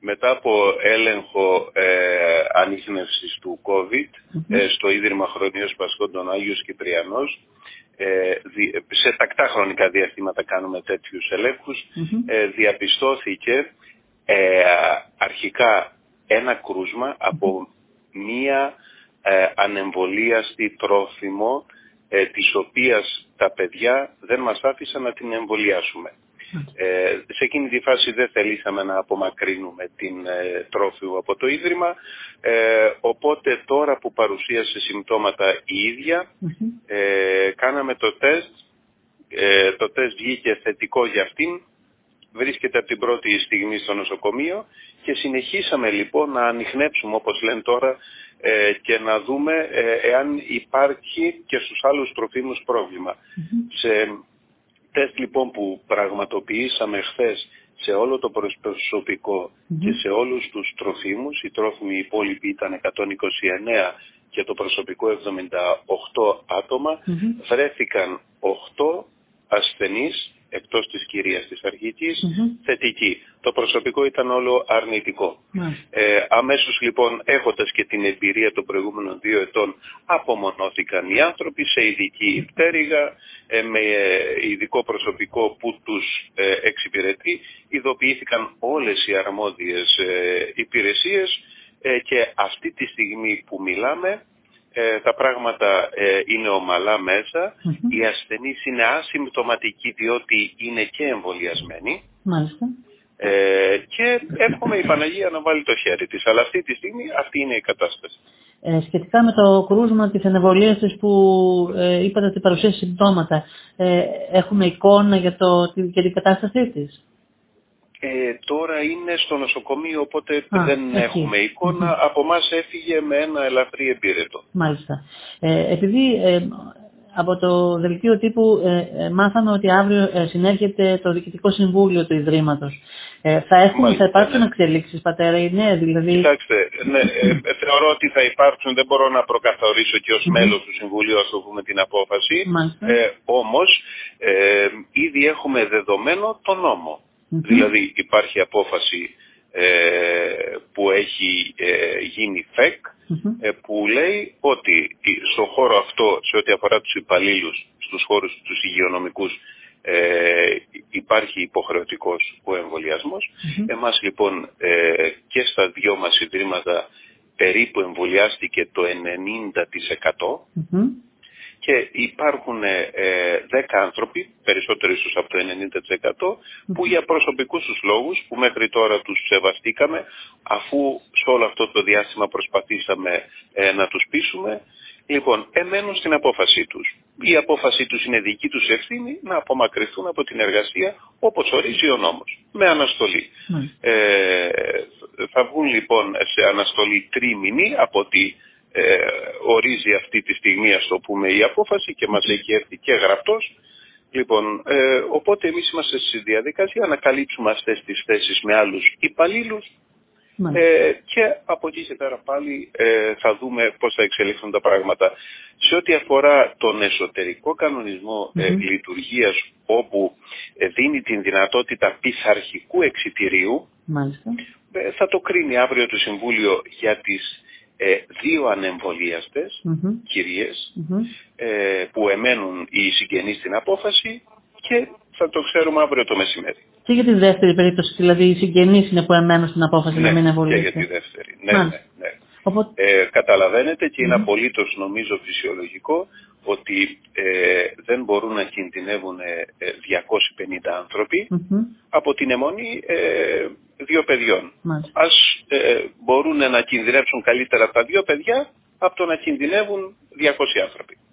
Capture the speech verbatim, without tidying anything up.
μετά από έλεγχο ε, ανίχνευσης του COVID mm-hmm. ε, στο Ίδρυμα Χρονίως Πασχόντων Άγιος Κυπριανός, ε, δι, σε τακτά χρονικά διαστήματα κάνουμε τέτοιους ελέγχους, mm-hmm. ε, διαπιστώθηκε ε, αρχικά ένα κρούσμα mm-hmm. από μία ε, ανεμβολίαστη τρόφιμο, ε, της οποίας τα παιδιά δεν μας άφησαν να την εμβολιάσουμε. Ε, σε εκείνη τη φάση δεν θελήσαμε να απομακρύνουμε την ε, τρόφιμο από το Ίδρυμα, ε, οπότε τώρα που παρουσίασε συμπτώματα η ίδια, mm-hmm. ε, κάναμε το τεστ, ε, το τεστ βγήκε θετικό για αυτήν, βρίσκεται από την πρώτη στιγμή στο νοσοκομείο και συνεχίσαμε λοιπόν να ανιχνεύσουμε, όπως λένε τώρα, ε, και να δούμε ε, εάν υπάρχει και στους άλλους τροφίμους πρόβλημα. Mm-hmm. Σε τεστ λοιπόν που πραγματοποιήσαμε χθες σε όλο το προσωπικό mm-hmm. και σε όλους τους τροφίμους, οι τρόφιμοι υπόλοιποι ήταν εκατόν είκοσι εννέα και το προσωπικό εβδομήντα οκτώ άτομα, mm-hmm. βρέθηκαν οκτώ ασθενείς εκτός της κυρίας της αρχικής, mm-hmm. θετική. Το προσωπικό ήταν όλο αρνητικό. Mm-hmm. Ε, αμέσως λοιπόν, έχοντας και την εμπειρία των προηγούμενων δύο ετών, απομονώθηκαν οι άνθρωποι σε ειδική πτέρυγα, ε, με ειδικό προσωπικό που τους ε, εξυπηρετεί. Ειδοποιήθηκαν όλες οι αρμόδιες ε, υπηρεσίες ε, και αυτή τη στιγμή που μιλάμε, Ε, τα πράγματα ε, είναι ομαλά μέσα, mm-hmm. οι ασθενείς είναι ασυμπτωματικοί διότι είναι και εμβολιασμένοι. Μάλιστα. Ε, και εύχομαι η Παναγία να βάλει το χέρι της, αλλά αυτή τη στιγμή αυτή είναι η κατάσταση. Ε, σχετικά με το κρούσμα της ανεμβολίασης που ε, είπατε ότι παρουσίασε συμπτώματα, ε, έχουμε εικόνα για, το, για την κατάστασή της? Ε, τώρα είναι στο νοσοκομείο, οπότε Α, δεν εκεί. έχουμε εικόνα. Mm-hmm. Από εμάς έφυγε με ένα ελαφρύ εμπύρετο. Μάλιστα. Ε, επειδή ε, από το δελτίο τύπου ε, ε, μάθαμε ότι αύριο ε, συνέρχεται το Διοικητικό Συμβούλιο του Ιδρύματος. Ε, θα, έχουμε, Μάλιστα, θα υπάρξουν ναι. εξελίξεις, πατέρα, ή ναι, δηλαδή... Κοιτάξτε, ναι, ε, ε, θεωρώ ότι θα υπάρξουν, δεν μπορώ να προκαθορίσω και ως mm-hmm. μέλος του Συμβουλίου, ας το πούμε, την απόφαση. Ε, όμως, ε, ήδη έχουμε δεδομένο το νόμο. Mm-hmm. Δηλαδή υπάρχει απόφαση ε, που έχει ε, γίνει φεκ mm-hmm. ε, που λέει ότι στο χώρο αυτό, σε ό,τι αφορά τους υπαλλήλους, στους χώρους τους υγειονομικούς, ε, υπάρχει υποχρεωτικός ο εμβολιασμός. Mm-hmm. Εμάς λοιπόν ε, και στα δυο μας ιδρύματα περίπου εμβολιάστηκε το ενενήντα τοις εκατό. Mm-hmm. Και υπάρχουν ε, δέκα άνθρωποι, περισσότερο ίσως από το ενενήντα τοις εκατό, που για προσωπικούς τους λόγους, που μέχρι τώρα τους σεβαστήκαμε, αφού σε όλο αυτό το διάστημα προσπαθήσαμε ε, να τους πείσουμε, λοιπόν, εμένουν στην απόφασή τους. Η απόφασή τους είναι δική τους ευθύνη να απομακρυνθούν από την εργασία όπως ορίζει ο νόμος, με αναστολή. Mm. Ε, θα βγουν λοιπόν σε αναστολή τρίμηνη από τη Ε, ορίζει αυτή τη στιγμή, ας το πούμε, η απόφαση και μας έχει έρθει και γραπτός. Λοιπόν, ε, οπότε εμείς είμαστε στη διαδικασία να καλύψουμε αυτές τις θέσεις με άλλους υπαλλήλους ε, και από εκεί και πέρα πάλι ε, θα δούμε πώς θα εξελιχθούν τα πράγματα. Σε ό,τι αφορά τον εσωτερικό κανονισμό ε, mm-hmm. λειτουργίας, όπου ε, δίνει την δυνατότητα πειθαρχικού εξιτηρίου, ε, θα το κρίνει αύριο το Συμβούλιο για τις Ε, δύο ανεμβολίαστες mm-hmm. κυρίες mm-hmm. ε, που εμένουν οι συγγενείς στην απόφαση και θα το ξέρουμε αύριο το μεσημέρι. Και για τη δεύτερη περίπτωση, δηλαδή οι συγγενείς είναι που εμένουν στην απόφαση ναι, να μην εμβολιαστούν. Και για τη δεύτερη, ναι, ναι, ναι. Οπότε... Ε, καταλαβαίνετε και είναι mm-hmm. απολύτως νομίζω φυσιολογικό ότι ε, δεν μπορούν να κινδυνεύουν ε, διακόσιοι πενήντα άνθρωποι mm-hmm. από την αιμονή ε, δύο παιδιών. Mm-hmm. Ας ε, μπορούν να κινδυνεύσουν καλύτερα τα δύο παιδιά από το να κινδυνεύουν διακόσιοι άνθρωποι.